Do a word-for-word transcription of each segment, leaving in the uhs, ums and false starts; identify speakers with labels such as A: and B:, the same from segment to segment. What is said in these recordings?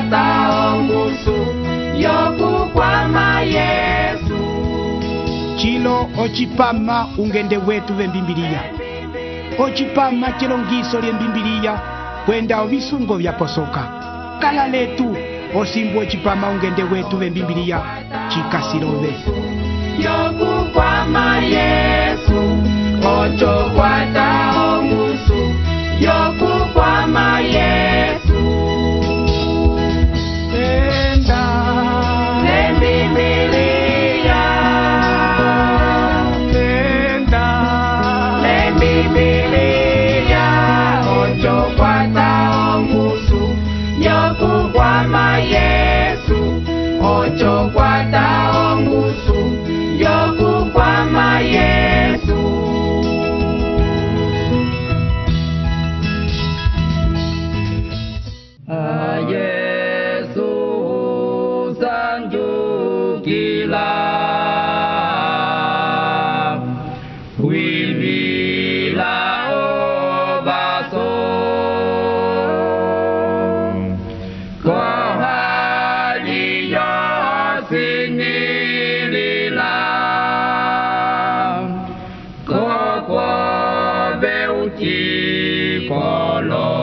A: kwata ongusu yokukwama Yesu.
B: Chilo ochipama ungende wetu vembimbilia. Ochipama chilongiso lyembimbilia kwenda ovisungo vya posoka. Kala letu osimbu ochipama ungende wetu vembimbilia chikasirove.
A: Yokukwama Yesu, ocho kwata ongusu yokukwama Yesu.
B: Enda
A: Lembimbilia,
B: enda
A: Lembimbilia, ocho kwata ongusu yokukwama Yesu, ocho kwata ongusu yokukwama Yesu. A Yesu sanjukila wimila obaso kohali yosinilila kokwobe uchikolo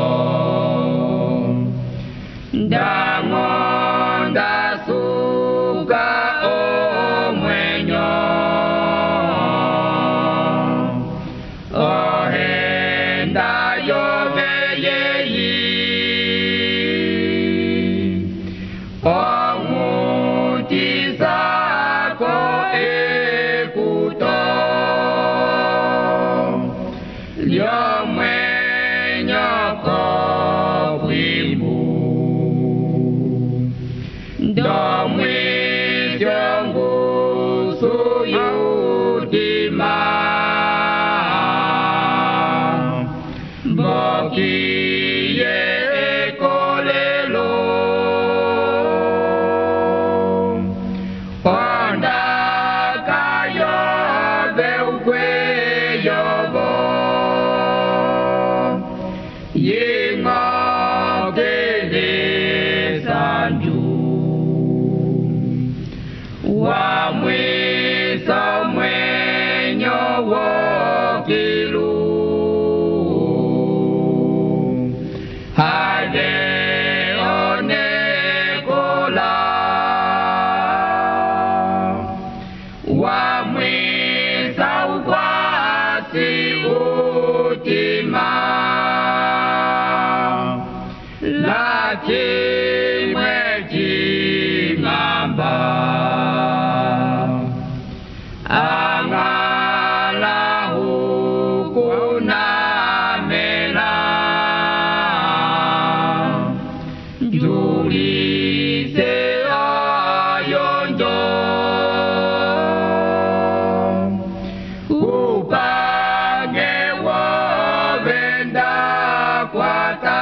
A: Damonda suga omwenyo ohenda yobeyeyi omutizako ekuto lyomwenyo kobwimbu Domwitiongu suyudima Bokiye ekolelo Onda kayo beukwe yobo Yingo kele sanju wa mwisa mwenyo wokilu hade onekola wa mwisa ukwasi utima laki mweji ngamba Angala hukuna mela Julise ayondo Upange wabenda kwata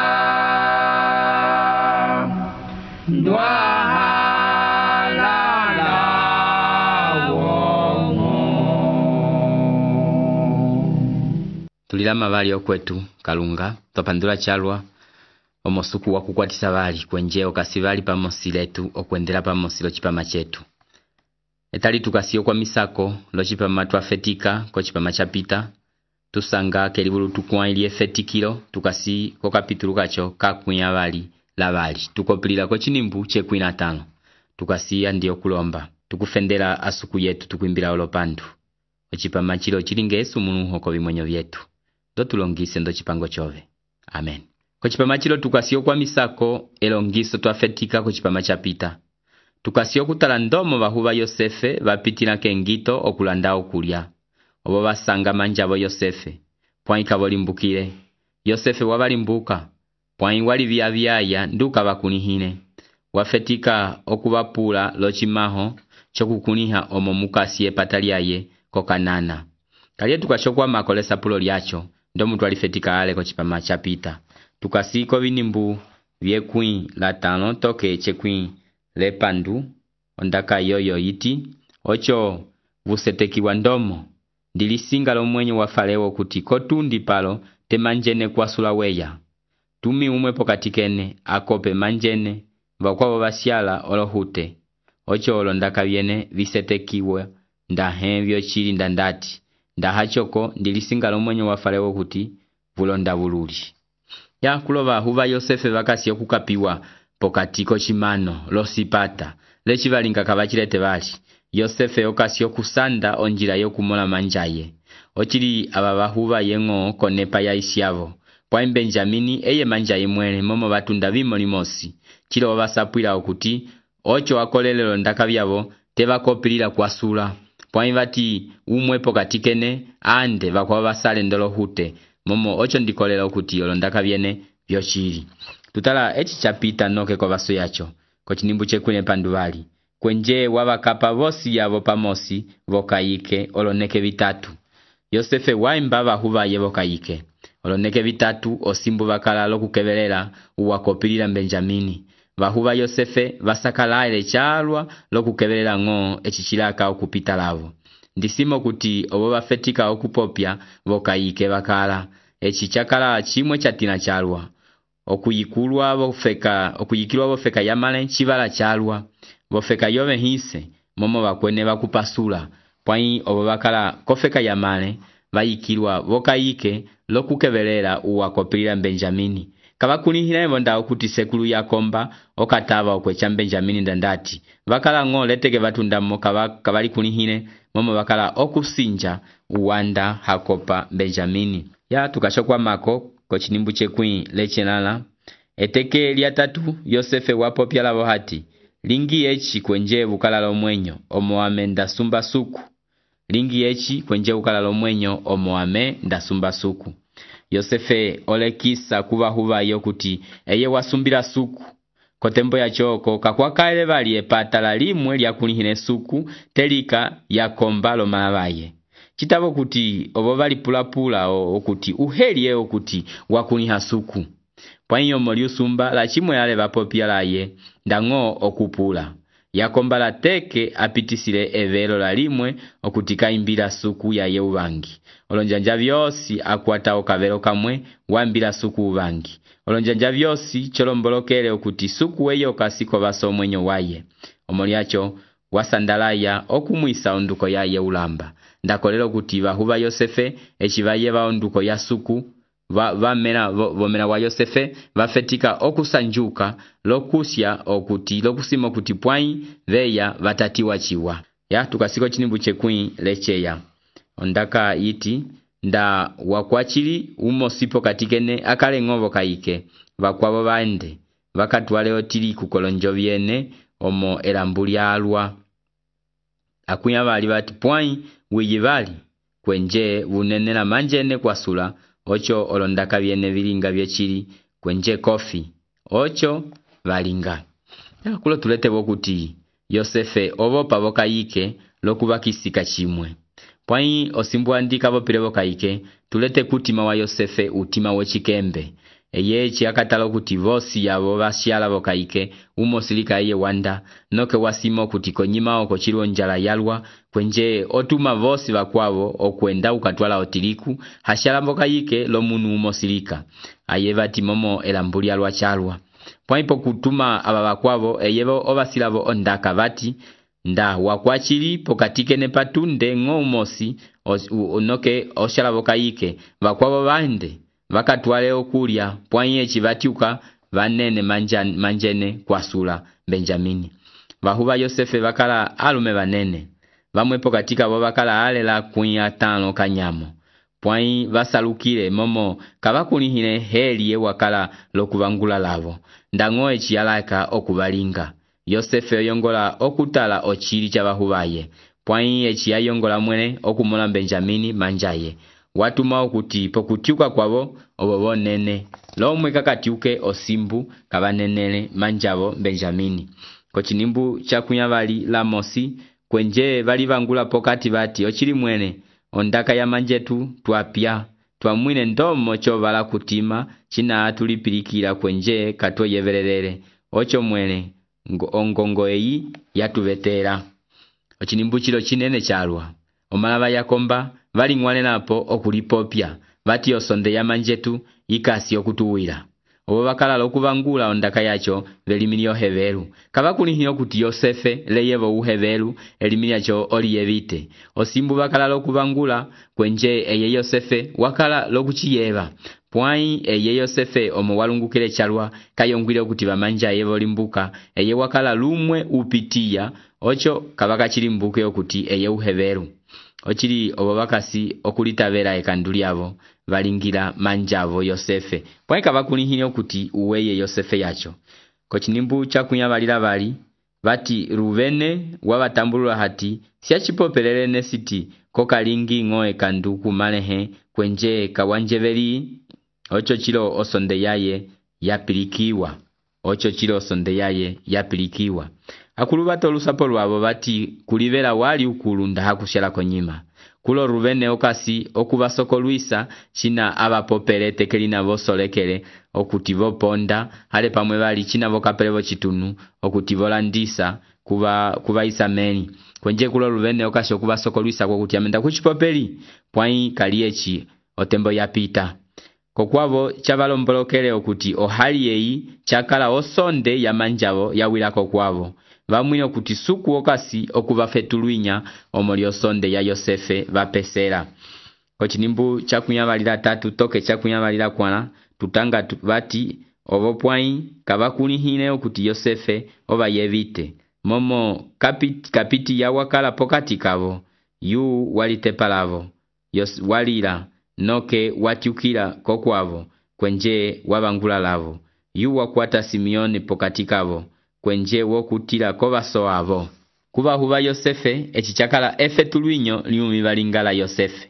C: Tulilama bali okwetu kalunga topandula chalwa omosuku wa kukwatisa bali kwenjeo kasibali pamosi letu okwendela pamosi lo chipama chetu. Etali tukasiyo kwa misako lo chipama twafetika ko chipama chapita tusanga kelibulu tukwa ili efetikilo tukasi ko kapitulu kacho kakunya bali la bali tukopilila ko chinimbu che kwina tano tukasiya ndiyo kulomba tukufendela asuku yetu tukwimbila olopandu ochipama chilo chilingesu munu hoko bimwenyo vyetu do tulongise ndo chipango chove. Amen. Ko chipama chilo tukasiyo kwa misako elongiso twafetika ko chipama chapita tukasiyo kutala ndomo bahuba Yosefe bapitina kengito okulanda okulya obo basanga manjabo Yosefe pwani kabolimbukile Yosefe wabalimbuka pwani wali vya vyaya nduka bakunihine wafetika okubapula lochimaho chokukuniha omo mukasi epataliaye kokanana kalye tukashokwa makolesa pulo lyacho ndo mtu alifetika ale ko chipama chapita tukasiko binimbu byekwi la tano toke chekwi le pandu ondaka yoyo iti ocho vusetekiwa ndomo ndilisinga lo mwenye wa Farao kuti kotundi palo te manjene kwa sulaweya tumi umwe pokatikene akope manjene vakwavo vasyala olohute ocho olondaka vyene visetekiwe ndahe vyochili ndandati ndahachoko ndilisinga lomwenyo wa Farao kuti vulonda vululi. Ya kulova huva Yosefe vakasi okukapiwa pokatiko chimano losipata lechivalinga kavachilete vali Yosefe okasi okusanda onjira yokumola manjaye ochili aba huva yengo konepa ya isyavo kwa Benjamini eye manjaye mwene momo batunda vimo limosi chilo basapwira okuti ocho akolelelo ndaka byabo tebakopilira kwasula kwa invati umwe pokatikene ande bakwa basale ndolo hute momo ocho ndikolera okuti olondaka byene byochili tutala echi chapita noke kwa baso yacho ko chinimbu chekune panduvali kwenje wabakapa vosi yabo pamosi vokayike oloneke vitatu Yosefe waimba bahuva ye vokayike oloneke vitatu osimbu bakala lokukebelela uwakopilira Benjamini bahuva Yosefe basakalaile chalwa lokukebelela ngo echichilaka okupita lavo ndisimo kuti obo bafetika okupopya vokayike bakala echichakala chimwe chatina chalwa okuyikulwa bofeka okuyikilwa bofeka yamale chivala chalwa bofeka yove hise momo bakwene bakupasula pwai obo bakala kofeka yamale bayikilwa bokayike lokukebelela uwakopilira Benjamini kabakulihira ebonda okuti sekulu yakomba okataba okwecha Benjamini ndandati bakala ngo leteke batunda mo kabali kulihire momo bakala okusinja uwanda hakopa Benjamini ya tukashokwa mako ko chinimbu chekwi lechenala eteke lya tatu Yosefe wapo pyala bohati lingi echi kwenje bukala lomwenyo omoame ndasumba suku lingi echi kwenje bukala lomwenyo omoame ndasumba suku Yosefe olekisa kuba huva yokuti eye wasumbira suku kotembo ya choko kakwakaele bali epatala limwe lya kulihine suku telika yakomba malabaye kitabo kuti obo bali pulapula okuti uhelie okuti wakuniha suku pwanyo moliusumba la chimwe yale bapopya laye ndango okupula yakomba la teke apitisile evelo la limwe okutika imbira suku ya yeubangi olonjanja vyosi akwata okavelo kamwe wambira suku ubangi olonjanja vyosi cholombolokele okuti suku eyo kasiko baso mwenyo waye omoliacho wasandalaya okumwisa onduko ya yeulamba ndakolelo kuti bahuba Yosefe echibaye ba onduko ya suku va vamena vomena wa Yosefe vafetika okusanjuka lokusya okuti lokusimo kuti pwai veya vatatiwa chiwa ya tukasiko chinimbu chekwi lecheya ondaka iti nda wakwachili umosipo katikene akale ngovo kayike vakwabo bande vakatwale otili kukolonjo byene omo elambuli alwa akunya bali bati pwai wiyibali kwenje bunenena manjene kwasula ocho olondaka byene bilinga byechili kwenje kofi ocho balinga ya kulo tulete bokuti Yosefe obo pabokayike lokubakisika chimwe pwai osimbu andika bopile bokayike tulete kutima wa Yosefe utima wechikembe eyechi akatalo kuti vosi yabo basyala bokayike umosilika ye wanda noke wasimo kuti konyima oko chilwo njala yalwa kwenje otuma vosi bakwabo okwenda ukatwala otiliku hashala bokayike lo munu umosilika ayevati momo elambuli alwa chalwa pwaipo kutuma aba bakwabo eyebo obasilabo ondaka bati nda wakwachili pokatike ne patunde ngomosi onoke oshala bokayike bakwabo bande vakatwale okulya pwanye chibatiuka vanene manjane, manjene kwasula Benjamini vahuba Yosefe vakala alume vanene vamwepo katika bo vakala alela kunya tano kanyamo pwai vasalukile momo kavakulihine heliye wakala lokuvangula lavo ndango echialaka okubalinga Yosefe yongola okutala ochili cha vahubaye pwai echiyayongola mwene okumola Benjamini manjaye watuma okuti pokutiuka kwabo obobo nene lomwe kakatiuke osimbu kabanenele manjabo Benjamini ko chinimbu cha kunyabali la mosi kwenje bali bangula pokati bati ochili mwene ondaka ya manjetu twapya twamwine ndomo cho bala kutima china tulipirikira kwenje katwe yeverelele ocho mwene ongongo eyi yatuvetera ochinimbu chilo chinene chalwa omalaba yakomba bali ngwane napo okulipopya bati osonde ya manjetu ikasi okutuwira obo bakala lokubangula ondaka yacho velimilio heveru kabakulihino kuti Yosefe leyebo uheveru elimiliacho oliyevite osimbu bakala lokubangula kwenje eye Yosefe wakala lokuchiyeva pwai eye Yosefe omo walungukile chalwa kayongwile kuti bamanja yebo limbuka eye wakala lumwe upitia ocho kabaka chilimbuke okuti eye uheveru ochili obo bakasi okulitabera ekanduli abo balingira manjavo Yosefe pwai kabakulihine okuti uweye Yosefe yacho kochinimbu chakunyabalira bali bati Ruvene wabatambulula hati siachipopelele nesiti kokalingi ngoe kanduku malehe kwenje kawanjeveli ocho chilo osonde yaye yapilikiwa ocho chilo osonde yaye yapilikiwa akulu bato lusapo lwabo bati kulivera wali ukulunda hakushela konyima kulo Ruvene okasi okubasoko luisa china abapopele tekelina bosolekele okutivo ponda hale pamwe bali china bokapelevo chitunu okutivo landisa kuba kuba Isameni kwenje kulo Ruvene okasi okubasoko luisa kwa kuti amenda kuchipopeli pwai kaliechi otembo yapita kokwavo chabalombolokele okuti ohali yeyi chakala osonde ya manjavo yawila kokwavo bamwino kuti suku okasi okubafetuluinya omolio sonde ya Yosefe bapesera kochinimbu chakunyabalira tatu toke chakunyabalira kwana tutanga bati obo pwai kabakulihine okuti Yosefe oba yevite momo kapiti, kapiti ya wakala pokati kavo yu walitepalavo yos walira noke watiukira kokwavo kwenje wabangula lavo yu wakwata Simeoni pokati kavo kwenje wokutira kobaso abo kuba huba Yosefe echichakala efetuluinyo liumi balingala Yosefe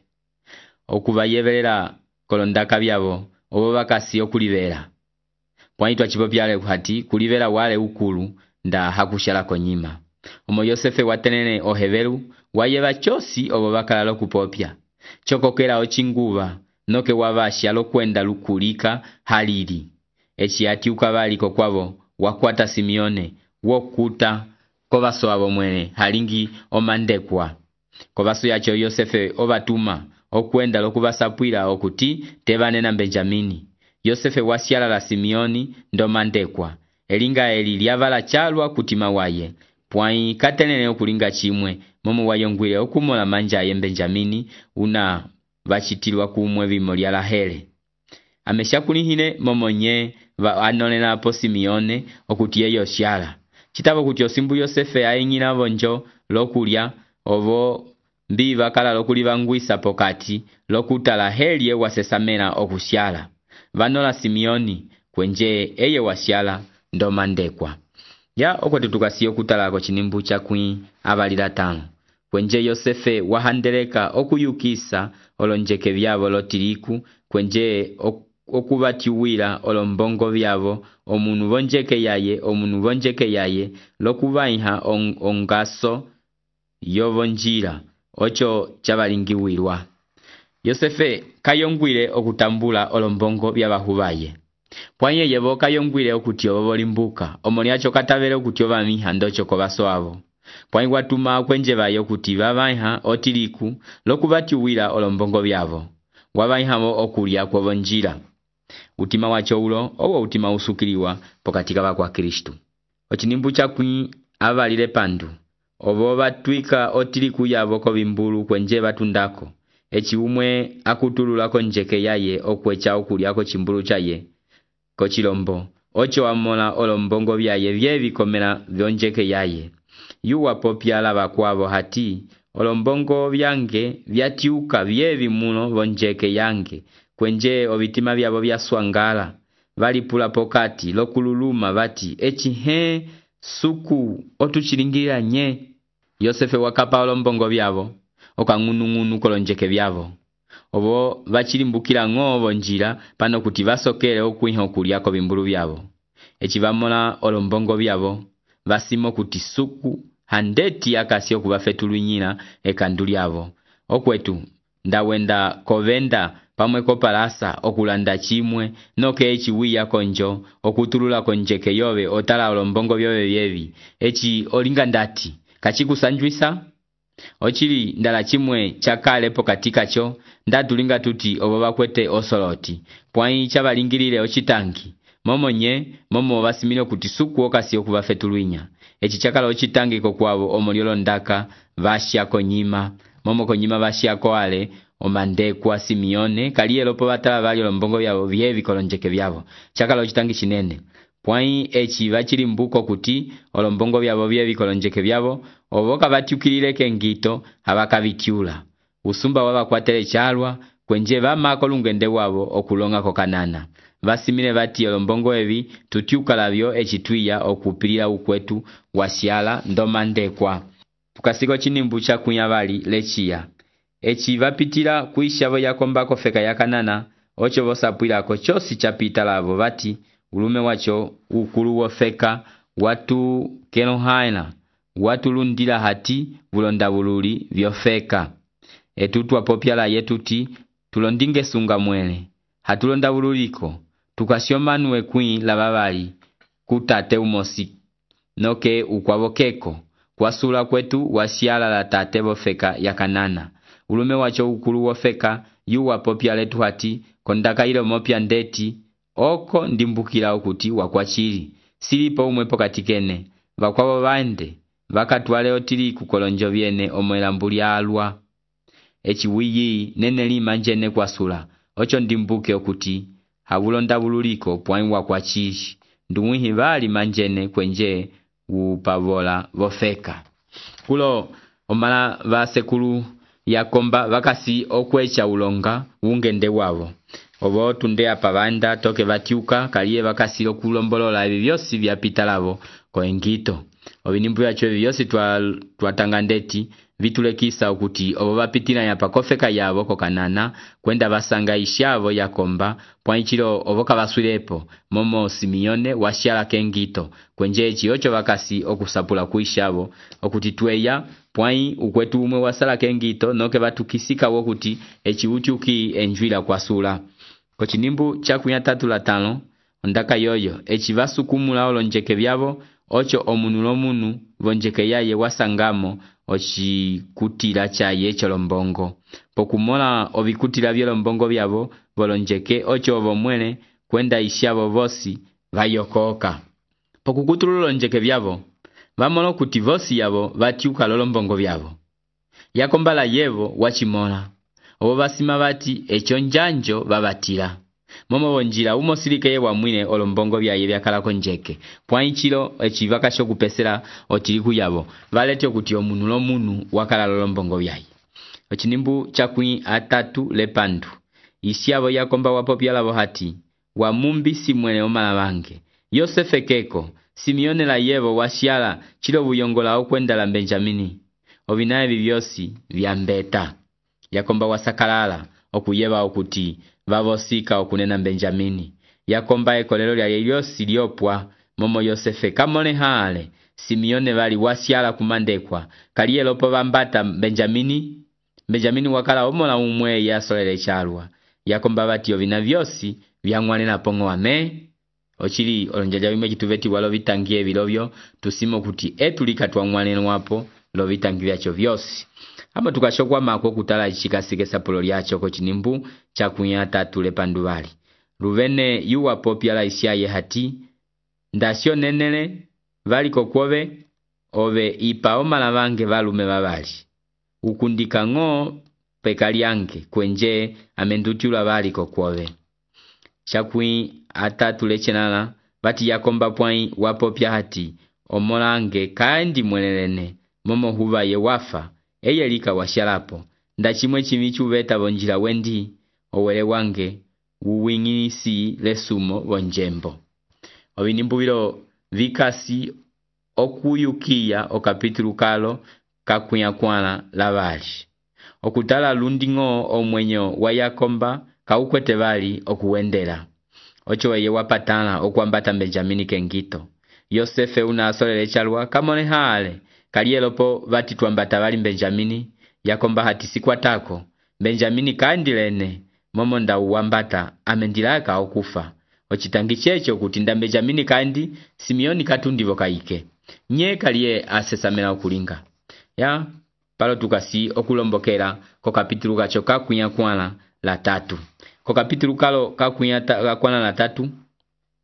C: okuba yeberera kolondaka byabo obo bakasi okulibera pwaitwa chipopyale kuhati kulibera wale ukulu nda hakushala konyima omo Yosefe watenene oheveru wayeba chosi obo bakala lokupopya chokokera ochinguba noke wabashya lokwenda lukulika halili echiati ukabali kokwabo wakwata Simeone wokuta kobaso abo mwene halingi omandekwa kobaso yacho Yosefe obatuma okwenda lokubasapwira okuti tebane na Benjamini Yosefe wasiala la Simeoni ndo mandekwa elinga eli lyavala chalwa kutima waye pwai katenene okulinga chimwe momo wayongwile okumola manja ye Benjamini una bachitilwa kumwe bimo lya Rahele ameshakulihine momonye va anonena apo Simeone okuti yeyo shala kitabo kuti osimbu Yosefe ayinyina bonjo lokulya obo mbi bakala lokulibangwisa pokati lokutala helie wasesamena okushala vanola Simeoni kwenje eye washala ndo mandekwa ya okoti tukasiyo kutalako chinimbu chakwi abalira tano kwenje Yosefe wahandeleka okuyukisa olonjeke byabo lotiriku kwenje ok okubatiwira olombongo byabo omunu bonjeke yaye omunu bonjeke yaye lokubaiha on, ongaso yobonjira ocho chabalingiwirwa Yosefe kayongwire okutambula olombongo byabahubaye pwanye yebo kayongwire okuti obolimbuka omoni acho katabere okuti obamiha ndocho kobaso abo pwanye watuma kwenje bayo okuti babaiha otiriku lokubatiwira olombongo byabo wabaihamo okulya kwobonjira utima wacho ulo owo utima usukiliwa pokatika bakwa Kristo ochinimbu chakwi abalire pandu obo batwika otiriku yabo ko bimbulu kwenje batundako echi umwe akutulula konjeke yaye okwecha okulya ko chimbulu chaye ko chilombo ocho amola olombongo byaye byebikomera byonjeke yaye yuwa popyala bakwabo hati olombongo byange byatiuka byebi muno bonjeke yange kwenje obitima byabo byaswangala balipula pokati lokululuma bati echi he suku otuchilingirira nye Yosefe wakapa olombongo byabo okangunungunu kolonjeke byabo obo bachilimbukira ngobo njira pano kuti basokere okwiha okulyako bimbulu byabo echi bamola olombongo byabo basimo kuti suku handeti akasio kubafetulunyina ekanduli abo okwetu ndawenda kovenda pamwe kopalasa okulanda chimwe noke echi wiya konjo okutulula konjeke yobe otala olombongo byobe byebi echi olinga ndati kachikusanjwisa ochili ndala chimwe chakale pokatika cho ndatulinga tuti obo bakwete osoloti pwai chabalingirire ochitangi momo nye momo basimile kuti suku okasi okubafetuluinya echi chakala ochitangiko kwabo omoliolo ndaka bashiako nyima momo konyima bashiako ale omandekwa Simeone kaliye lopo batala bali lombongo byabo byebi kolonjeke byabo chakala ochitangi chinene pwai echi bachiri mbuko kuti olombongo byabo byebi kolonjeke byabo oboka batyukilile kengito abakabityula usumba waba kwatele chalwa kwenje bamako lungende wabo okulonga kokanana basimile bati olombongo ebi tutyuka labyo echitwiya okupilira ukwetu wasiala ndomandekwa tukasiko chinimbu cha kunyabali lechia echi bapitira kuishabo yakombako feka yakanana ocho bosapwilako chosi chapita labo bati ulume wacho ukulu wofeka watu kenohaina watu lundila hati bulonda bululi byofeka etutwa popyala yetuti tulondinge sunga mwele hatulonda bululiko tukasyomanwe kwi lababali kutate umosi noke ukwabokeko kwasula kwetu wasiala la tate bofeka yakanana ulume wacho ukulu wofeka yuwa popyala letu hati kondaka ilo mopya ndeti oko ndimbukila okuti wakwachiri silipo umwepo katikene bakwabo bande bakatwale otili kukolonjo byene omwelambuli alwa echiwiyi nene lima njene kwasula ocho ndimbuke okuti habulonda bululiko pwai wakwachiri ndumwihi bali manjene kwenje upavola bofeka kulo omala basekulu yakomba bakasi okwecha ulonga ungende wabo obo tunde apabanda toke batyuka kaliye bakasi okulombolola ebi byosi byapita labo ko engito obinimbu yacho ebi byosi twa twatangandeti vitulekisa okuti obo bapitira yapakofeka yabo kokanana kwenda basanga ishabo yakomba pwanchiro oboka baswirepo momo Simeone washyala kengito kwenje chiocho bakasi okusapula kuishabo okuti tweya pwai ukwetu umwe wasala kengito noke batukisika wokuti echiuchuki enjwila kwasula ko chinimbu cha kunyatatu la tano ondaka yoyo echivasukumula olonjeke byabo ocho omunulo munu bonjeke yaye wasangamo ochikutira chaye cholombongo pokumola obikutira byolombongo byabo bolonjeke ocho obomwele kwenda ishabo bosi bayokoka pokukutula olonjeke byabo bamolo kuti vosi yabo batyuka lolombongo byabo yakombala yebo wachimola obo basima bati echo njanjo babatira momo bonjira umosirike ye wamwine olombongo byaye byakalako njeke pwanchiro echivaka sho kupesera otiriku yabo balete okuti omunulo munu wakala lolombongo byaye ochinimbu chakwi atatu lepandu isyabo yakomba wapopyala bohati wa mumbi simwene omala bange Yosefe keko Simeone la yebo washyala chilo buyongola okwenda la Benjamini obinaye bibyosi byambeta yakomba wasakalala okuyeba okuti babosika okunena Benjamini yakomba ekolero lya yebyosi lyopwa momo Yosefe kamone hale Simeone bali washyala kumandekwa kaliye lopo bambata Benjamini Benjamini wakala omola umwe yasolele chalwa yakomba bati obina byosi byangwanena pongo ame ochili olonjaja bimwe kituveti walo bitangiye bilobyo tusimo kuti etulika twangwaneno wapo lo bitangiya cho byosi ama tukashokwa mako kutala chikasike sapulo lyacho ko chinimbu cha kunyata tule pandubali Ruvene yuwa popyala isyaye hati ndasyo nenele vali kokwobe obe ipa omala bange balume babali ukundika ngo pekali yange kwenje amendutula bali kokwobe chakwi atatu lechenala bati yakomba pwai wapopya hati omolange kandi mwelelene momo huba ye wafa eyelika washyalapo ndachimwe chimichu beta bonjira wendi owele wange uwingisi lesumo bonjembo obinimbubiro vikasi okuyukia okapitulu kalo kakunya kwana labali okutala lundingo omwenyo wa yakomba kaukwete bali okuwendela ocho weye wapatana okwambata Benjamini kengito Yosefe una asolele chalwa kamone hale kalielopo bati twambata bali Benjamini yakomba hati sikwatako Benjamini kandilene momo nda uwambata amendilaka okufa ochitangi checho kutinda Benjamini kandi Simeoni katundivo kaike nye kalie asesamela okulinga ya palo tukasi okulombokera ko kapitulu kacho kakunya kwana la tatu ko kapitulu kalo kakunya ta kwana la tatu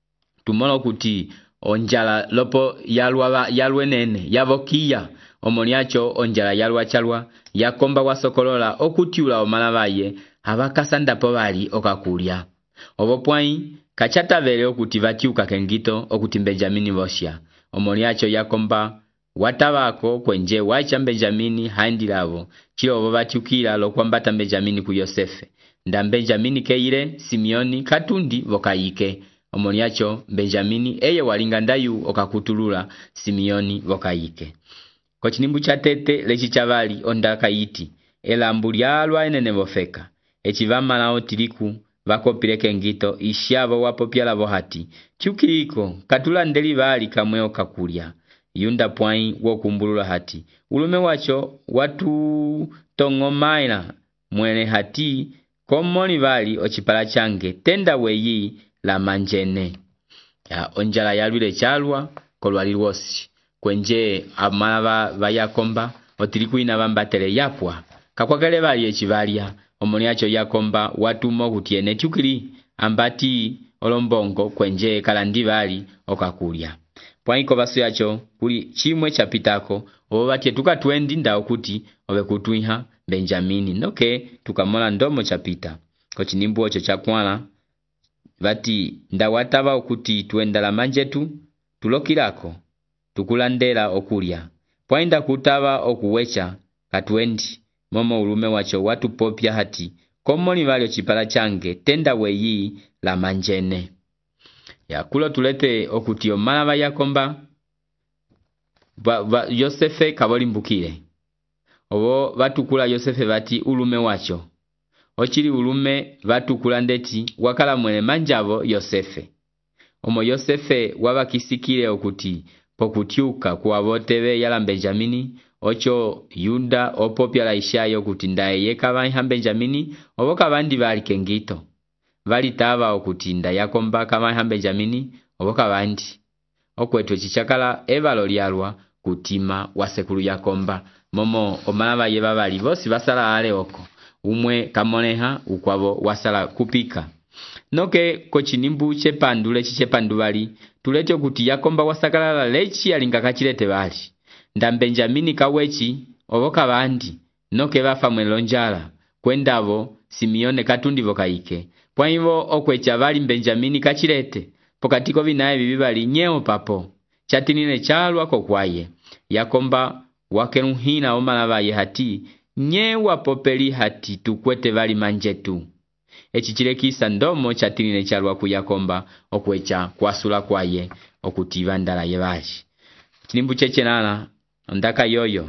C: tumola kuti onjala lopo yalwa yalwe nene yavokia omoniacho onjala yalwa chalwa yakomba wasokolola okutiula omalabaye abakasandapo bali okakulya obopwai kachatavele okuti vatiuka kengito okuti Benjamini bosya omoniacho yakomba watabako kwenje wacha Benjamini handilavo chilo obo vatiukira lokwambata Benjamini ku Yosefe nda Benjamini keire Simeoni katundi vokayike omoniacho Benjamini eye walinga ndayu okakutulula Simeoni vokayike kochinimbu chatete lechi chavali ondaka iti elambu lyalwa enene bofeka echivamala otiliku vakopileke ngito ishavo wapopyala bohati chukiriko katula ndeli bali kamwe okakulya yunda pwai wokumbulula hati ulume wacho watu tongomaina mwene hati komoni bali ochipala change tenda weyi la manjene ya onjala yalwile chalwa kolwali wosi kwenje amala bayakomba otiliku ina bambatele yapwa kakwakale bali echivalia omoniacho yakomba watumo kutiene chukiri ambati olombongo kwenje kalandi bali okakulya pwaiko baso yacho kuli chimwe chapitako obatie tukatwendi ndao kuti obe kutuiha Benjamini noke tukamola ndomo chapita kochinimbu ocho chakwala bati ndawataba okuti tuendala manjetu tulokirako tukulandela okulya pwainda kutaba okuwecha katwendi momo ulume wacho watu popya hati komoni valio chipala change tenda weyi la manjene ya kulo tulete okuti omala bayakomba ba, ba, Yosefe kabolimbukire obo batukula Yosefe bati ulume wacho ochili ulume batukula ndeti wakala mwene manjavo Yosefe omo Yosefe wabakisikire okuti pokutiuka kwa botebe yala Benjamini ocho Yuda opopya la ishayo kuti ndaye yeka Benjamini oboka bandi bali kengito bali taba okuti nda yakomba kama Benjamini oboka bandi okwetwe chichakala ebalo lyalwa kutima wasekulu yakomba momo omalaba yeba bali bosi basala ale oko umwe kamoneha ukwabo wasala kupika noke kochinimbu chepandule chichepandu bali tulete kuti yakomba wasakala lechi alinga kachilete bali nda Benjamini kawechi oboka bandi noke bafa mwelonjala kwendavo Simeone katundi vokayike kwa hivyo okwecha bali Benjamini kachilete pokatiko binaye bibali nyeo papo chatinine chalwa kokwaye yakomba wakenuhina omalabaye hati nyewa popeli hati tukwete bali manjetu echichilekisa ndomo chatinine chalwa kuyakomba okwecha kwasula kwaye okutiva ndala yebali kinimbu chechenana ndaka yoyo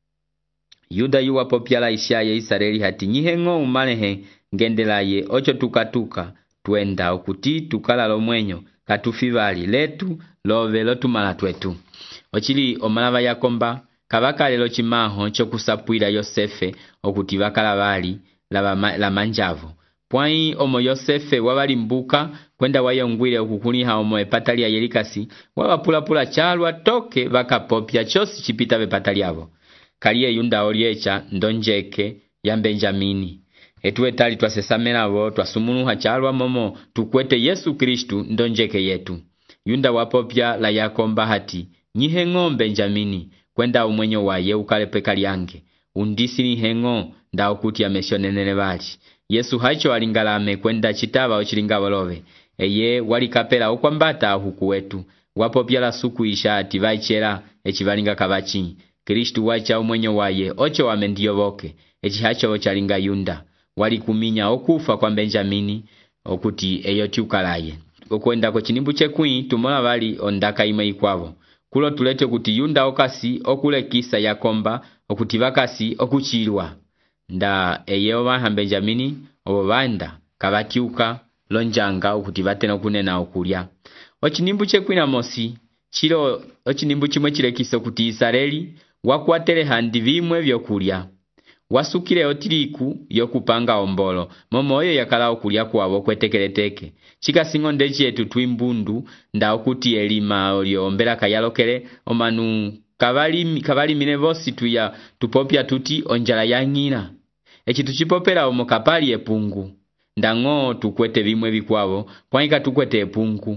C: Yuda yuwa popyala ishaye Israeli hati nyihengo umalehe ngendelaye ocho tukatuka tuenda okuti tukala lomwenyo katufibali letu love lotumala twetu ochili omalaba yakomba kabaka lelo chimaho chokusapwira Yosefe okuti bakala bali la, la manjavo pwai omo Yosefe wabali mbuka kwenda wayongwile okukuniha omo epatali ya Yerikasi wabapula pula chalwa toke bakapopya chosi chipita bepatali abo kaliye Yunda oliecha ndonjeke ya Benjamini etuwe tali twasesamela abo twasumunuha chalwa momo tukwete Yesu Kristu ndonjeke yetu Yunda wapopya la yakomba hati nyihengo Benjamini kwenda umwenyo waye ukalepe yange undisi ni hengo nda okuti ya meshonenene bali Yesu hacho alingalame kwenda chitaba ochilinga bolove eye wali kapela okwambata huku wetu wapopya la suku ishati vaichera echivalinga kabachi Kristu wacha umwenyo waye ocho wamendiyoboke echihacho ochalinga Yunda wali kuminya okufa kwa Benjamini okuti eyoti ukalaye okwenda ko chinimbu chekwi tumola bali ondaka imwe ikwabo kulo tulete kuti Yunda okasi okulekisa yakomba okuti bakasi okuchirwa nda eyewa Benjamini obanda kabatiuka lonjanga okuti batena kunena okulya ochinimbu chekwina mosi chilo ochinimbu chimwe chilekisa kuti Israeli wakwatele handi bimwe byokulya wasukile otiriku yokupanga ombolo momo oyo yakala okulya kwabo kwetekeleteke chikasingo ndechi etu twimbundu nda okuti elima oliombela kayalokele omanu kabali kabali mine bosi tuya tupopya tuti onjala yangina echitu chipopela omo kapali epungu ndango tukwete bimwe bikwabo pwaika tukwete epungu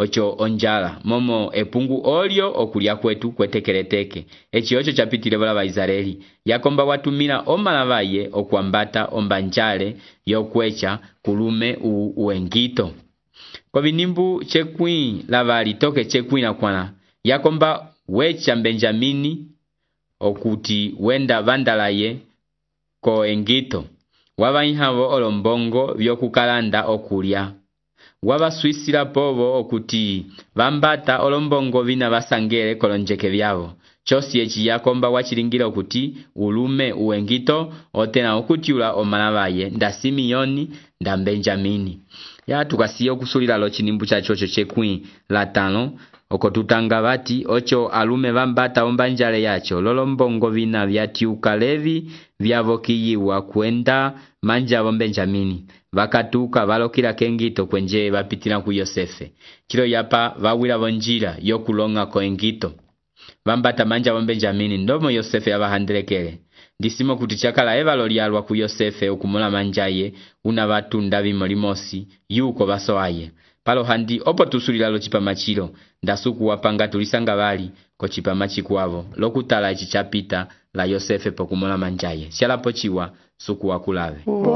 C: ocho onjala momo epungu olyo okulya kwetu kwetekereteke ekyocho chapitile bola ba Israeli yakomba watumila omalabaye okwambata ombanjale yokwecha kulume u, uengito kwa binimbu chekwi labali toke chekwi na kwana yakomba wecha Benjamini okuti wenda vandalaye ko engito wabaihabo olombongo byokukalanda okulya wabaswisila pobo okuti bambata olombongo bina basangere kolonjeke byabo chosi echi yakomba wachilingira okuti ulume uengito otena okutiula omalabaye nda Simeoni nda Benjamini ya tukasiyo kusulila lo chinimbu cha chocho chekwi la tano okotutanga bati ocho alume bambata ombanjale yacho lolombongo bina byatiuka Levi byavokiyiwa kwenda manja wa Benjamini bakatuka balokira kengito kwenje bapitira ku Yosefe kilo yapa bawira bonjira yokulonga ko engito bambata manja wa Benjamini ndomo Yosefe abahandelekele ndisimo kuti chakala evalo lyalwa ku Yosefe okumula manjaye una batunda bimolimosi yuko basoaye palo handi opo tusulila lo chipamachilo ndasuku wapanga tulisanga bali ko chipamachikwavo lokutala ichi chapita la Yosefe pokumula manjaye sialapo chiwa suku wakulave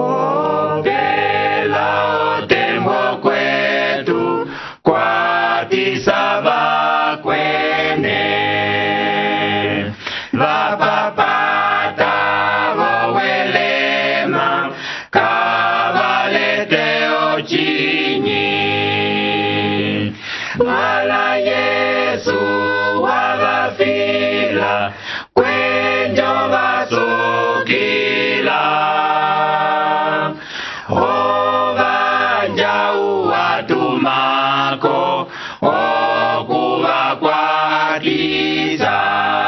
A: Pokela tembo kwetu kwa tisaba kwene vapapata vowelema kabaleteo chini mala Yesu wabafila kwenjo basukila ovanja uwatumako okuba kwa kiza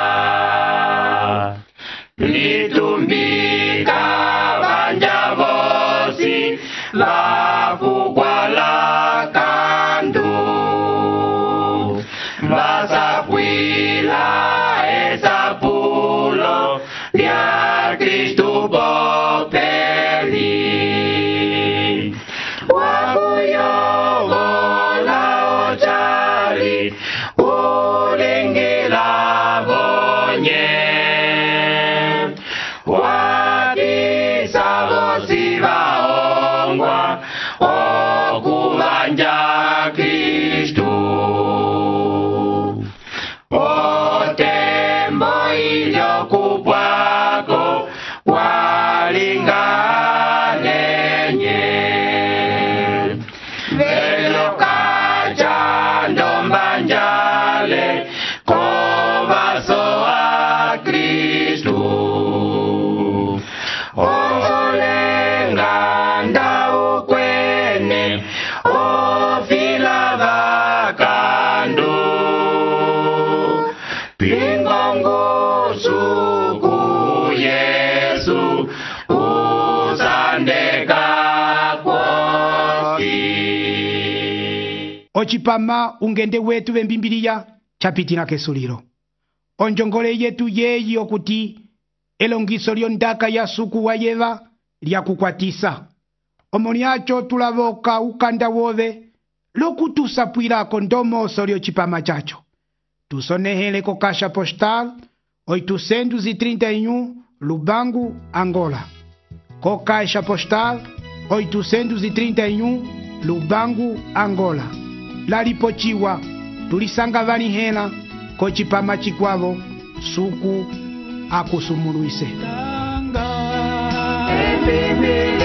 A: nitumbika banja bosi bakukwala kandu basapwila esapulo lya Kristu popeli wakuyogola ochali ulingila bonye wakisa bosi baongwa okubanja Kristu otembo ilyokupwako walinganenye velokacha ndombanjale kobasoa Kristu olenga ndaukwene ofila bakandu pingongo suku Yesu usandeka kwosi
B: ochipama ungende wetu bembimbiliya chapitina kesuliro onjongole yetu yeyi okuti elongiso lyondaka ya suku wa Yeva lyakukwatisa omolyacho tulaboka ukanda wobe lokutusapwilako ndomoso lyochipama chacho tusonehele ko kasha postal oitocentos e trinta e um Lubango, Angola. Co caixa postal oitocentos e trinta e um Lubango, Angola. Lalipochiwa tulisanga vanihela ko chipama chikwavo suku akusumuluise.
A: Baby,